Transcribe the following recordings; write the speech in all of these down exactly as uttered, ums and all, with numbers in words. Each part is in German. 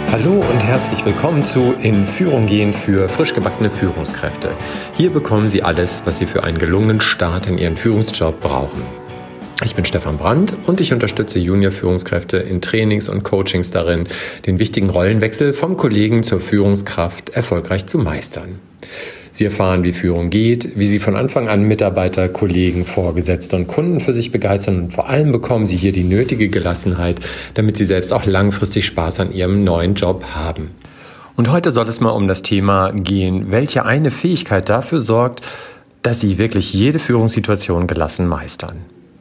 Hallo und herzlich willkommen zu In Führung gehen für frisch gebackene Führungskräfte. Hier bekommen Sie alles, was Sie für einen gelungenen Start in Ihren Führungsjob brauchen. Ich bin Stefan Brandt und ich unterstütze Junior-Führungskräfte in Trainings und Coachings darin, den wichtigen Rollenwechsel vom Kollegen zur Führungskraft erfolgreich zu meistern. Sie erfahren, wie Führung geht, wie Sie von Anfang an Mitarbeiter, Kollegen, Vorgesetzte und Kunden für sich begeistern und vor allem bekommen Sie hier die nötige Gelassenheit, damit Sie selbst auch langfristig Spaß an Ihrem neuen Job haben. Und heute soll es mal um das Thema gehen, welche eine Fähigkeit dafür sorgt, dass Sie wirklich jede Führungssituation gelassen meistern.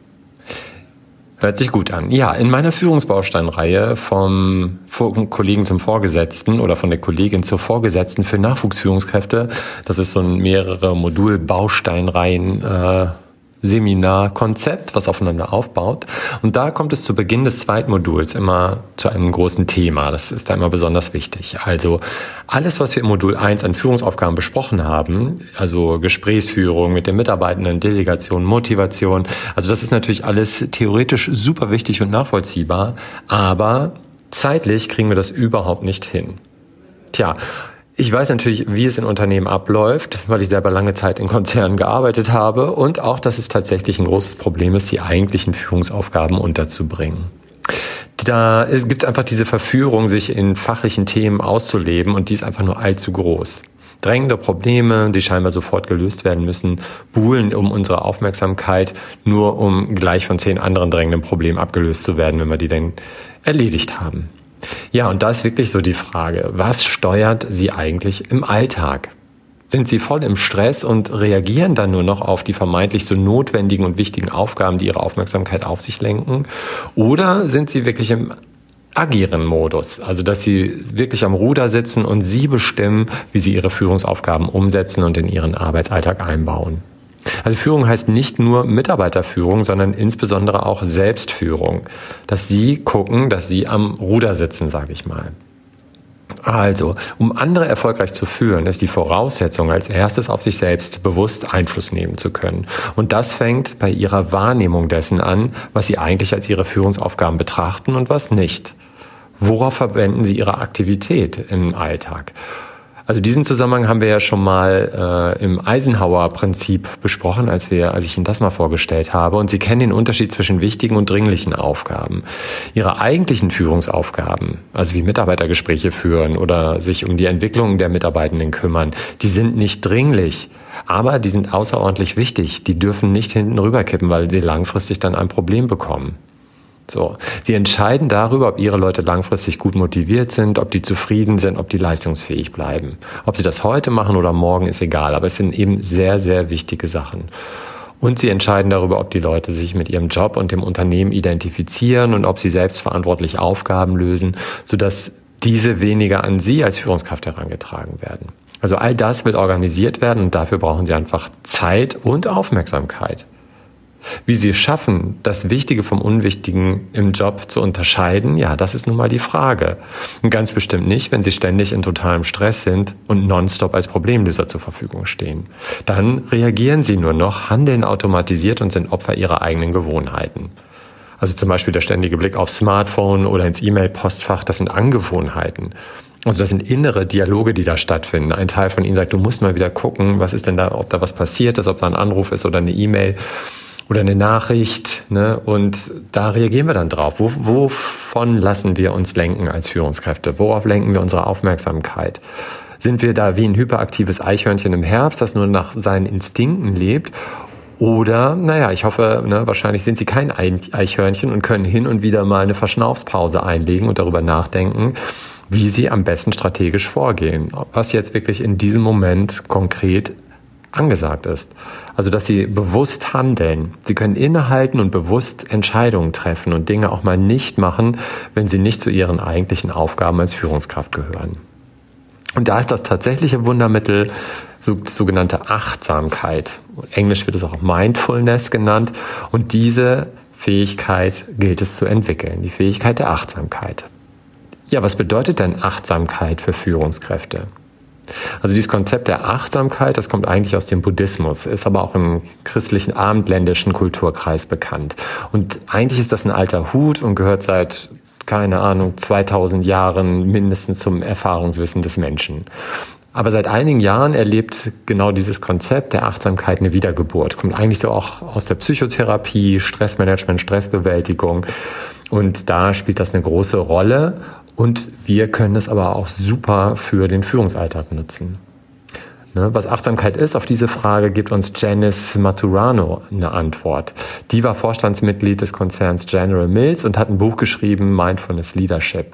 Hört sich gut an. Ja, in meiner Führungsbausteinreihe vom Kollegen zum Vorgesetzten oder von der Kollegin zur Vorgesetzten für Nachwuchsführungskräfte, das ist so ein mehrere Modul-Bausteinreihen äh, Seminarkonzept, was aufeinander aufbaut. Und da kommt es zu Beginn des zweiten Moduls immer zu einem großen Thema. Das ist da immer besonders wichtig. Also alles, was wir im Modul eins an Führungsaufgaben besprochen haben, also Gesprächsführung mit den Mitarbeitenden, Delegation, Motivation, also das ist natürlich alles theoretisch super wichtig und nachvollziehbar, aber zeitlich kriegen wir das überhaupt nicht hin. Tja, ich weiß natürlich, wie es in Unternehmen abläuft, weil ich selber lange Zeit in Konzernen gearbeitet habe und auch, dass es tatsächlich ein großes Problem ist, die eigentlichen Führungsaufgaben unterzubringen. Da gibt es einfach diese Verführung, sich in fachlichen Themen auszuleben und die ist einfach nur allzu groß. Drängende Probleme, die scheinbar sofort gelöst werden müssen, buhlen um unsere Aufmerksamkeit, nur um gleich von zehn anderen drängenden Problemen abgelöst zu werden, wenn wir die denn erledigt haben. Ja, und da ist wirklich so die Frage, was steuert Sie eigentlich im Alltag? Sind Sie voll im Stress und reagieren dann nur noch auf die vermeintlich so notwendigen und wichtigen Aufgaben, die Ihre Aufmerksamkeit auf sich lenken? Oder sind Sie wirklich im Agieren-Modus, also dass Sie wirklich am Ruder sitzen und Sie bestimmen, wie Sie Ihre Führungsaufgaben umsetzen und in Ihren Arbeitsalltag einbauen? Also Führung heißt nicht nur Mitarbeiterführung, sondern insbesondere auch Selbstführung. Dass Sie gucken, dass Sie am Ruder sitzen, sage ich mal. Also, um andere erfolgreich zu führen, ist die Voraussetzung, als erstes auf sich selbst bewusst Einfluss nehmen zu können. Und das fängt bei Ihrer Wahrnehmung dessen an, was Sie eigentlich als Ihre Führungsaufgaben betrachten und was nicht. Worauf verwenden Sie Ihre Aktivität im Alltag? Also diesen Zusammenhang haben wir ja schon mal äh, im Eisenhower-Prinzip besprochen, als wir, als ich Ihnen das mal vorgestellt habe. Und Sie kennen den Unterschied zwischen wichtigen und dringlichen Aufgaben. Ihre eigentlichen Führungsaufgaben, also wie Mitarbeitergespräche führen oder sich um die Entwicklung der Mitarbeitenden kümmern, die sind nicht dringlich, aber die sind außerordentlich wichtig. Die dürfen nicht hinten rüberkippen, weil sie langfristig dann ein Problem bekommen. So, Sie entscheiden darüber, ob Ihre Leute langfristig gut motiviert sind, ob die zufrieden sind, ob die leistungsfähig bleiben. Ob Sie das heute machen oder morgen, ist egal, aber es sind eben sehr, sehr wichtige Sachen. Und Sie entscheiden darüber, ob die Leute sich mit ihrem Job und dem Unternehmen identifizieren und ob sie selbstverantwortlich Aufgaben lösen, sodass diese weniger an Sie als Führungskraft herangetragen werden. Also all das wird organisiert werden und dafür brauchen Sie einfach Zeit und Aufmerksamkeit. Wie Sie es schaffen, das Wichtige vom Unwichtigen im Job zu unterscheiden, ja, das ist nun mal die Frage. Und ganz bestimmt nicht, wenn Sie ständig in totalem Stress sind und nonstop als Problemlöser zur Verfügung stehen. Dann reagieren Sie nur noch, handeln automatisiert und sind Opfer Ihrer eigenen Gewohnheiten. Also zum Beispiel der ständige Blick aufs Smartphone oder ins E-Mail-Postfach, das sind Angewohnheiten. Also das sind innere Dialoge, die da stattfinden. Ein Teil von Ihnen sagt, du musst mal wieder gucken, was ist denn da, ob da was passiert ist, ob da ein Anruf ist oder eine E-Mail oder eine Nachricht, ne? Und da reagieren wir dann drauf. Wo, wovon lassen wir uns lenken als Führungskräfte? Worauf lenken wir unsere Aufmerksamkeit? Sind wir da wie ein hyperaktives Eichhörnchen im Herbst, das nur nach seinen Instinkten lebt? Oder, naja, ich hoffe, ne, wahrscheinlich sind Sie kein Eichhörnchen und können hin und wieder mal eine Verschnaufspause einlegen und darüber nachdenken, wie Sie am besten strategisch vorgehen. Was jetzt wirklich in diesem Moment konkret angesagt ist. Also, dass Sie bewusst handeln. Sie können innehalten und bewusst Entscheidungen treffen und Dinge auch mal nicht machen, wenn sie nicht zu Ihren eigentlichen Aufgaben als Führungskraft gehören. Und da ist das tatsächliche Wundermittel so, sogenannte Achtsamkeit. Englisch wird es auch Mindfulness genannt. Und diese Fähigkeit gilt es zu entwickeln, die Fähigkeit der Achtsamkeit. Ja, was bedeutet denn Achtsamkeit für Führungskräfte? Also dieses Konzept der Achtsamkeit, das kommt eigentlich aus dem Buddhismus, ist aber auch im christlichen abendländischen Kulturkreis bekannt. Und eigentlich ist das ein alter Hut und gehört seit keine Ahnung, zweitausend Jahren mindestens zum Erfahrungswissen des Menschen. Aber seit einigen Jahren erlebt genau dieses Konzept der Achtsamkeit eine Wiedergeburt. Kommt eigentlich so auch aus der Psychotherapie, Stressmanagement, Stressbewältigung. Und da spielt das eine große Rolle. Und wir können es aber auch super für den Führungsalltag nutzen. Ne, was Achtsamkeit ist, auf diese Frage gibt uns Janice Maturano eine Antwort. Die war Vorstandsmitglied des Konzerns General Mills und hat ein Buch geschrieben, Mindfulness Leadership.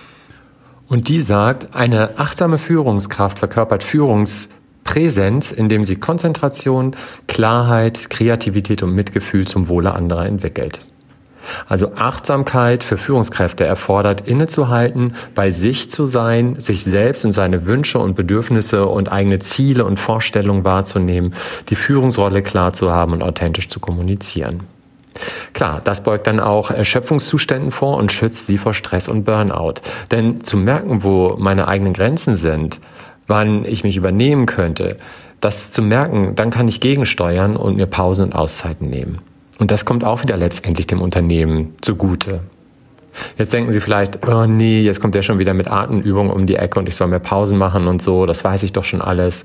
Und die sagt, eine achtsame Führungskraft verkörpert Führungspräsenz, indem sie Konzentration, Klarheit, Kreativität und Mitgefühl zum Wohle anderer entwickelt. Also Achtsamkeit für Führungskräfte erfordert, innezuhalten, bei sich zu sein, sich selbst und seine Wünsche und Bedürfnisse und eigene Ziele und Vorstellungen wahrzunehmen, die Führungsrolle klar zu haben und authentisch zu kommunizieren. Klar, das beugt dann auch Erschöpfungszuständen vor und schützt sie vor Stress und Burnout. Denn zu merken, wo meine eigenen Grenzen sind, wann ich mich übernehmen könnte, das zu merken, dann kann ich gegensteuern und mir Pausen und Auszeiten nehmen. Und das kommt auch wieder letztendlich dem Unternehmen zugute. Jetzt denken Sie vielleicht, oh nee, jetzt kommt der schon wieder mit Atemübungen um die Ecke und ich soll mehr Pausen machen und so, das weiß ich doch schon alles.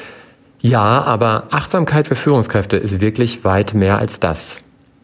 Ja, aber Achtsamkeit für Führungskräfte ist wirklich weit mehr als das.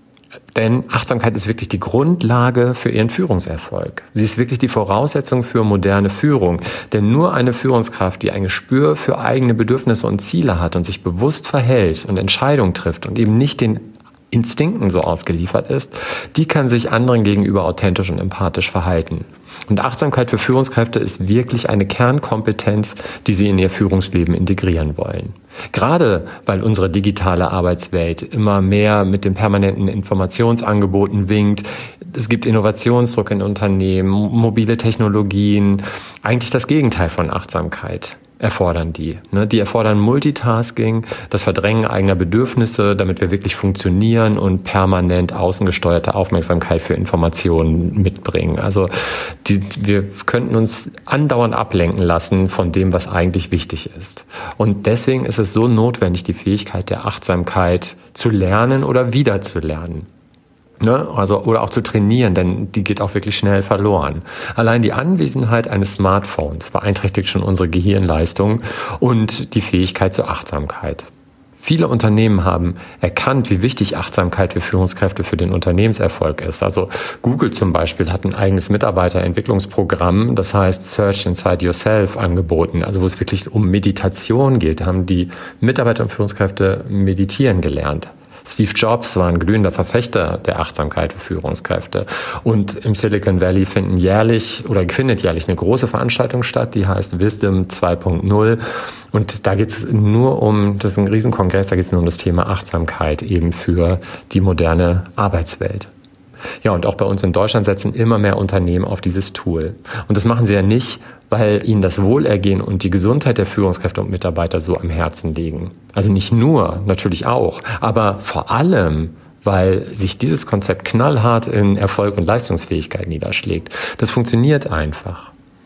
Denn Achtsamkeit ist wirklich die Grundlage für Ihren Führungserfolg. Sie ist wirklich die Voraussetzung für moderne Führung. Denn nur eine Führungskraft, die ein Gespür für eigene Bedürfnisse und Ziele hat und sich bewusst verhält und Entscheidungen trifft und eben nicht den Instinkten so ausgeliefert ist, die kann sich anderen gegenüber authentisch und empathisch verhalten. Und Achtsamkeit für Führungskräfte ist wirklich eine Kernkompetenz, die sie in ihr Führungsleben integrieren wollen. Gerade weil unsere digitale Arbeitswelt immer mehr mit den permanenten Informationsangeboten winkt. Es gibt Innovationsdruck in Unternehmen, mobile Technologien, eigentlich das Gegenteil von Achtsamkeit erfordern die. Ne? Die erfordern Multitasking, das Verdrängen eigener Bedürfnisse, damit wir wirklich funktionieren und permanent außengesteuerte Aufmerksamkeit für Informationen mitbringen. Also die, wir könnten uns andauernd ablenken lassen von dem, was eigentlich wichtig ist. Und deswegen ist es so notwendig, die Fähigkeit der Achtsamkeit zu lernen oder wieder zu lernen. Ne? Also, oder auch zu trainieren, denn die geht auch wirklich schnell verloren. Allein die Anwesenheit eines Smartphones beeinträchtigt schon unsere Gehirnleistung und die Fähigkeit zur Achtsamkeit. Viele Unternehmen haben erkannt, wie wichtig Achtsamkeit für Führungskräfte für den Unternehmenserfolg ist. Also Google zum Beispiel hat ein eigenes Mitarbeiterentwicklungsprogramm, das heißt Search Inside Yourself, angeboten. Also wo es wirklich um Meditation geht, da haben die Mitarbeiter und Führungskräfte meditieren gelernt. Steve Jobs war ein glühender Verfechter der Achtsamkeit für Führungskräfte. Und im Silicon Valley finden jährlich oder findet jährlich eine große Veranstaltung statt, die heißt Wisdom zwei Punkt null. Und da geht es nur um, das ist ein Riesenkongress, da geht es nur um das Thema Achtsamkeit eben für die moderne Arbeitswelt. Ja, und auch bei uns in Deutschland setzen immer mehr Unternehmen auf dieses Tool. Und das machen sie ja nicht, weil ihnen das Wohlergehen und die Gesundheit der Führungskräfte und Mitarbeiter so am Herzen liegen. Also nicht nur, natürlich auch, aber vor allem, weil sich dieses Konzept knallhart in Erfolg und Leistungsfähigkeit niederschlägt. Das funktioniert einfach.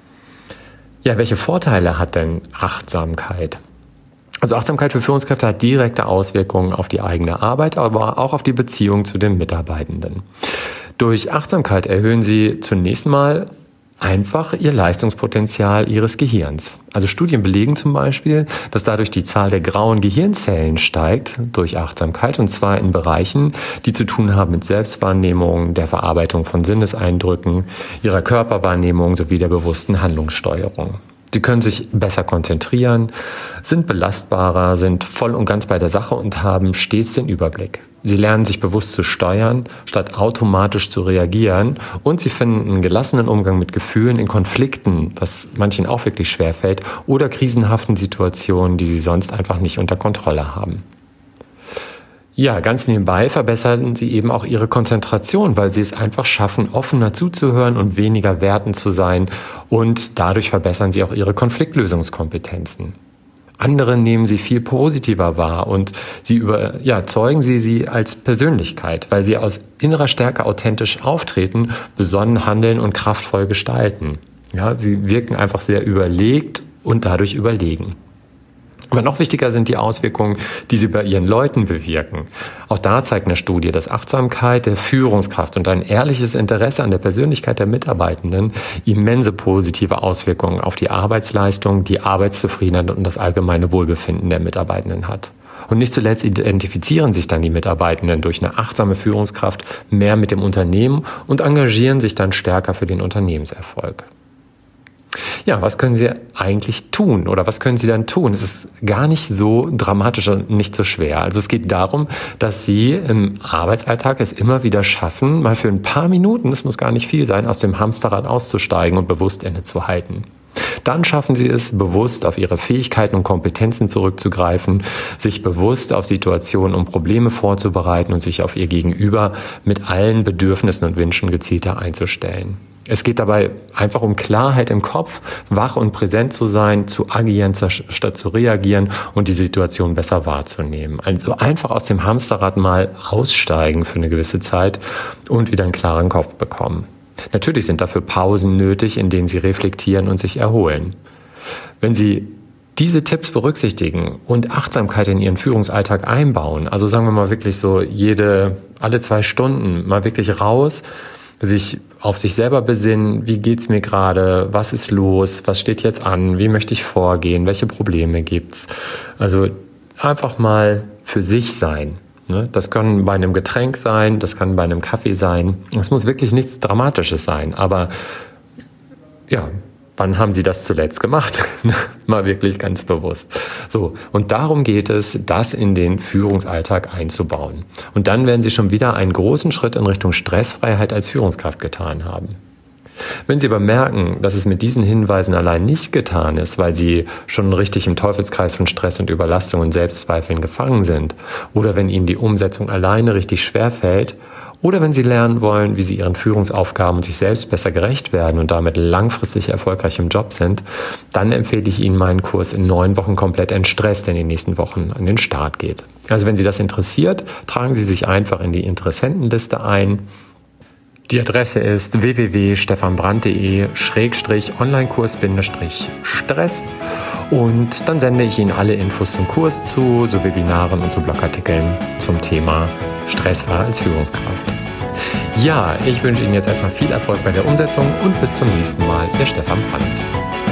Ja, welche Vorteile hat denn Achtsamkeit? Also Achtsamkeit für Führungskräfte hat direkte Auswirkungen auf die eigene Arbeit, aber auch auf die Beziehung zu den Mitarbeitenden. Durch Achtsamkeit erhöhen sie zunächst mal einfach ihr Leistungspotenzial ihres Gehirns. Also Studien belegen zum Beispiel, dass dadurch die Zahl der grauen Gehirnzellen steigt durch Achtsamkeit, und zwar in Bereichen, die zu tun haben mit Selbstwahrnehmung, der Verarbeitung von Sinneseindrücken, ihrer Körperwahrnehmung sowie der bewussten Handlungssteuerung. Sie können sich besser konzentrieren, sind belastbarer, sind voll und ganz bei der Sache und haben stets den Überblick. Sie lernen sich bewusst zu steuern, statt automatisch zu reagieren, und sie finden einen gelassenen Umgang mit Gefühlen in Konflikten, was manchen auch wirklich schwerfällt, oder krisenhaften Situationen, die sie sonst einfach nicht unter Kontrolle haben. Ja, ganz nebenbei verbessern sie eben auch ihre Konzentration, weil sie es einfach schaffen, offener zuzuhören und weniger wertend zu sein, und dadurch verbessern sie auch ihre Konfliktlösungskompetenzen. Andere nehmen sie viel positiver wahr und sie über, ja, zeugen sie sie als Persönlichkeit, weil sie aus innerer Stärke authentisch auftreten, besonnen handeln und kraftvoll gestalten. Ja, sie wirken einfach sehr überlegt und dadurch überlegen. Aber noch wichtiger sind die Auswirkungen, die sie bei ihren Leuten bewirken. Auch da zeigt eine Studie, dass Achtsamkeit der Führungskraft und ein ehrliches Interesse an der Persönlichkeit der Mitarbeitenden immense positive Auswirkungen auf die Arbeitsleistung, die Arbeitszufriedenheit und das allgemeine Wohlbefinden der Mitarbeitenden hat. Und nicht zuletzt identifizieren sich dann die Mitarbeitenden durch eine achtsame Führungskraft mehr mit dem Unternehmen und engagieren sich dann stärker für den Unternehmenserfolg. Ja, was können Sie eigentlich tun oder was können Sie dann tun? Es ist gar nicht so dramatisch und nicht so schwer. Also es geht darum, dass Sie im Arbeitsalltag es immer wieder schaffen, mal für ein paar Minuten, es muss gar nicht viel sein, aus dem Hamsterrad auszusteigen und bewusst innezuhalten. Dann schaffen Sie es, bewusst auf Ihre Fähigkeiten und Kompetenzen zurückzugreifen, sich bewusst auf Situationen und Probleme vorzubereiten und sich auf Ihr Gegenüber mit allen Bedürfnissen und Wünschen gezielter einzustellen. Es geht dabei einfach um Klarheit im Kopf, wach und präsent zu sein, zu agieren, statt zu reagieren und die Situation besser wahrzunehmen. Also einfach aus dem Hamsterrad mal aussteigen für eine gewisse Zeit und wieder einen klaren Kopf bekommen. Natürlich sind dafür Pausen nötig, in denen Sie reflektieren und sich erholen. Wenn Sie diese Tipps berücksichtigen und Achtsamkeit in Ihren Führungsalltag einbauen, also sagen wir mal wirklich so jede, alle zwei Stunden mal wirklich raus, sich auf sich selber besinnen, wie geht's mir gerade, was ist los, was steht jetzt an, wie möchte ich vorgehen, welche Probleme gibt's. Also einfach mal für sich sein. Das kann bei einem Getränk sein, das kann bei einem Kaffee sein. Es muss wirklich nichts Dramatisches sein, aber ja, wann haben Sie das zuletzt gemacht? Mal wirklich ganz bewusst. So, und darum geht es, das in den Führungsalltag einzubauen. Und dann werden Sie schon wieder einen großen Schritt in Richtung Stressfreiheit als Führungskraft getan haben. Wenn Sie aber merken, dass es mit diesen Hinweisen allein nicht getan ist, weil Sie schon richtig im Teufelskreis von Stress und Überlastung und Selbstzweifeln gefangen sind, oder wenn Ihnen die Umsetzung alleine richtig schwer fällt, oder wenn Sie lernen wollen, wie Sie Ihren Führungsaufgaben und sich selbst besser gerecht werden und damit langfristig erfolgreich im Job sind, dann empfehle ich Ihnen meinen Kurs in neun Wochen komplett entstresst, der in den nächsten Wochen an den Start geht. Also wenn Sie das interessiert, tragen Sie sich einfach in die Interessentenliste ein. Die Adresse ist w w w punkt stefan brandt punkt de schrägstrich Onlinekurs Stress und dann sende ich Ihnen alle Infos zum Kurs zu, so Webinaren und so Blogartikeln zum Thema Stressfrei als Führungskraft. Ja, ich wünsche Ihnen jetzt erstmal viel Erfolg bei der Umsetzung und bis zum nächsten Mal, Ihr Stefan Brandt.